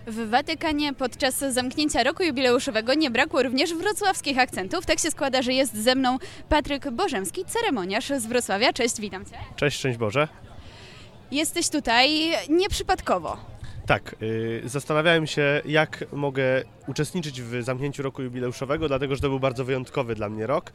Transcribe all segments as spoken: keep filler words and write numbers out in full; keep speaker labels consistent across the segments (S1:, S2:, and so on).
S1: W Watykanie podczas zamknięcia roku jubileuszowego nie brakło również wrocławskich akcentów. Tak się składa, że jest ze mną Patryk Bożemski, ceremoniarz z Wrocławia. Cześć, witam Cię.
S2: Cześć, szczęść Boże.
S1: Jesteś tutaj nieprzypadkowo.
S2: Tak, yy, zastanawiałem się, jak mogę uczestniczyć w zamknięciu roku jubileuszowego, dlatego że to był bardzo wyjątkowy dla mnie rok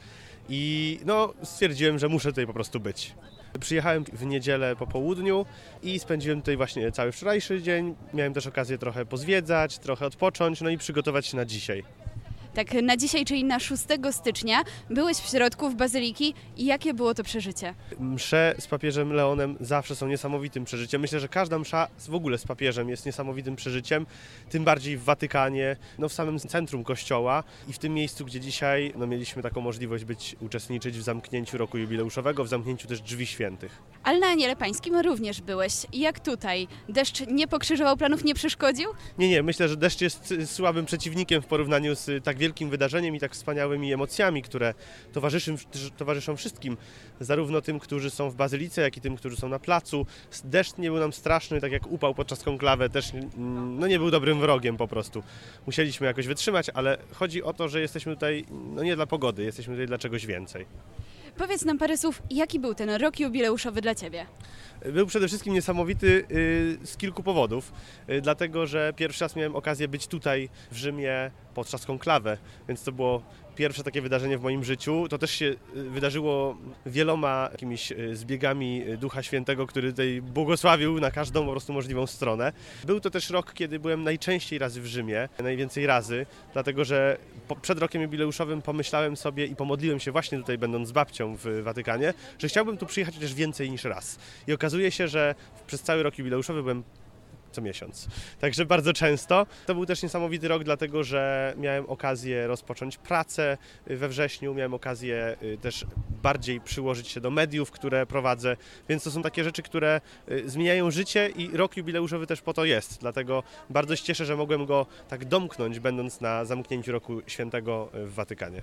S2: i no, stwierdziłem, że muszę tutaj po prostu być. Przyjechałem w niedzielę po południu i spędziłem tutaj właśnie cały wczorajszy dzień. Miałem też okazję trochę pozwiedzać, trochę odpocząć, no i przygotować się na dzisiaj.
S1: Tak, na dzisiaj, czyli na szóstego stycznia, byłeś w środku w Bazyliki i jakie było to przeżycie?
S2: Msze z papieżem Leonem zawsze są niesamowitym przeżyciem. Myślę, że każda msza w ogóle z papieżem jest niesamowitym przeżyciem, tym bardziej w Watykanie, no w samym centrum kościoła i w tym miejscu, gdzie dzisiaj no, mieliśmy taką możliwość być, uczestniczyć w zamknięciu roku jubileuszowego, w zamknięciu też drzwi świętych.
S1: Ale na Aniele Pańskim również byłeś. Jak tutaj? Deszcz nie pokrzyżował planów, nie przeszkodził?
S2: Nie, nie, myślę, że deszcz jest słabym przeciwnikiem w porównaniu z tak wielkim wydarzeniem i tak wspaniałymi emocjami, które towarzyszą, towarzyszą wszystkim, zarówno tym, którzy są w Bazylice, jak i tym, którzy są na placu. Deszcz nie był nam straszny, tak jak upał podczas konklawy, też no, nie był dobrym wrogiem po prostu. Musieliśmy jakoś wytrzymać, ale chodzi o to, że jesteśmy tutaj no, nie dla pogody, jesteśmy tutaj dla czegoś więcej.
S1: Powiedz nam parę słów, jaki był ten rok jubileuszowy dla Ciebie?
S2: Był przede wszystkim niesamowity z kilku powodów, dlatego że pierwszy raz miałem okazję być tutaj w Rzymie podczas konklawy, więc to było pierwsze takie wydarzenie w moim życiu. To też się wydarzyło wieloma jakimiś zbiegami Ducha Świętego, który tutaj błogosławił na każdą po prostu możliwą stronę. Był to też rok, kiedy byłem najczęściej razy w Rzymie, najwięcej razy, dlatego że przed rokiem jubileuszowym pomyślałem sobie i pomodliłem się właśnie tutaj, będąc z babcią w Watykanie, że chciałbym tu przyjechać chociaż więcej niż raz. I okazuje się, że przez cały rok jubileuszowy byłem co miesiąc. Także bardzo często. To był też niesamowity rok, dlatego że miałem okazję rozpocząć pracę we wrześniu, miałem okazję też bardziej przyłożyć się do mediów, które prowadzę, więc to są takie rzeczy, które zmieniają życie i rok jubileuszowy też po to jest. Dlatego bardzo się cieszę, że mogłem go tak domknąć, będąc na zamknięciu roku świętego w Watykanie.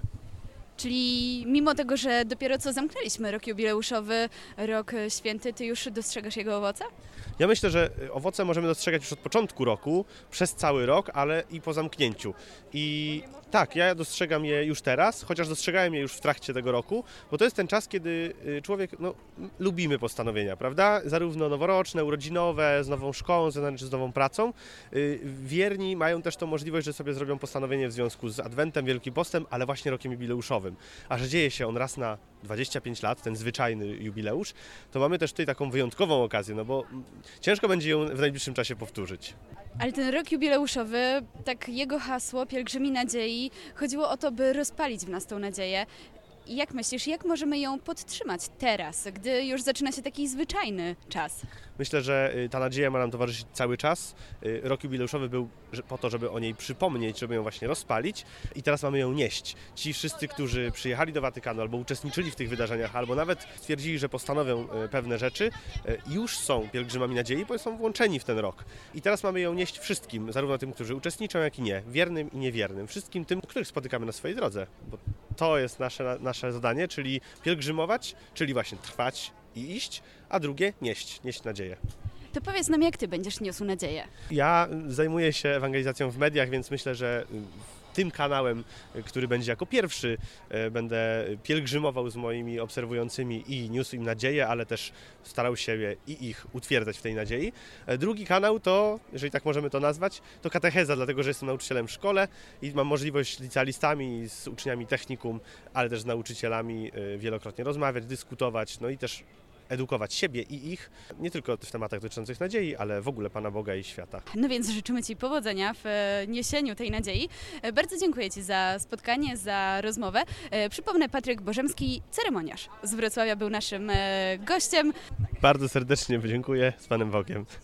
S1: Czyli mimo tego, że dopiero co zamknęliśmy rok jubileuszowy, rok święty, Ty już dostrzegasz jego owoce?
S2: Ja myślę, że owoce możemy dostrzegać już od początku roku, przez cały rok, ale i po zamknięciu. I tak, ja dostrzegam je już teraz, chociaż dostrzegałem je już w trakcie tego roku, bo to jest ten czas, kiedy człowiek, no, lubimy postanowienia, prawda? Zarówno noworoczne, urodzinowe, z nową szkołą, z nową pracą. Wierni mają też tą możliwość, że sobie zrobią postanowienie w związku z Adwentem, Wielkim Postem, ale właśnie rokiem jubileuszowym. A że dzieje się on raz na dwadzieścia pięć lat, ten zwyczajny jubileusz, to mamy też tutaj taką wyjątkową okazję, no bo ciężko będzie ją w najbliższym czasie powtórzyć.
S1: Ale ten rok jubileuszowy, tak jego hasło, Pielgrzymi Nadziei, chodziło o to, by rozpalić w nas tą nadzieję. I jak myślisz, jak możemy ją podtrzymać teraz, gdy już zaczyna się taki zwyczajny czas?
S2: Myślę, że ta nadzieja ma nam towarzyszyć cały czas. Rok jubileuszowy był po to, żeby o niej przypomnieć, żeby ją właśnie rozpalić i teraz mamy ją nieść. Ci wszyscy, którzy przyjechali do Watykanu albo uczestniczyli w tych wydarzeniach, albo nawet stwierdzili, że postanowią pewne rzeczy, już są pielgrzymami nadziei, bo są włączeni w ten rok. I teraz mamy ją nieść wszystkim, zarówno tym, którzy uczestniczą, jak i nie, wiernym i niewiernym. Wszystkim tym, których spotykamy na swojej drodze, bo to jest nasze, nasze zadanie, czyli pielgrzymować, czyli właśnie trwać i iść, a drugie nieść, nieść nadzieję.
S1: To powiedz nam, jak Ty będziesz niósł nadzieję?
S2: Ja zajmuję się ewangelizacją w mediach, więc myślę, że tym kanałem, który będzie jako pierwszy, będę pielgrzymował z moimi obserwującymi i niósł im nadzieję, ale też starał się i ich utwierdzać w tej nadziei. Drugi kanał to, jeżeli tak możemy to nazwać, to katecheza, dlatego że jestem nauczycielem w szkole i mam możliwość z licealistami, z uczniami technikum, ale też z nauczycielami wielokrotnie rozmawiać, dyskutować, no i też edukować siebie i ich, nie tylko w tematach dotyczących nadziei, ale w ogóle Pana Boga i świata.
S1: No więc życzymy Ci powodzenia w niesieniu tej nadziei. Bardzo dziękuję Ci za spotkanie, za rozmowę. Przypomnę, Patryk Bożemski, ceremoniarz z Wrocławia, był naszym gościem.
S2: Bardzo serdecznie dziękuję, z Panem Bogiem.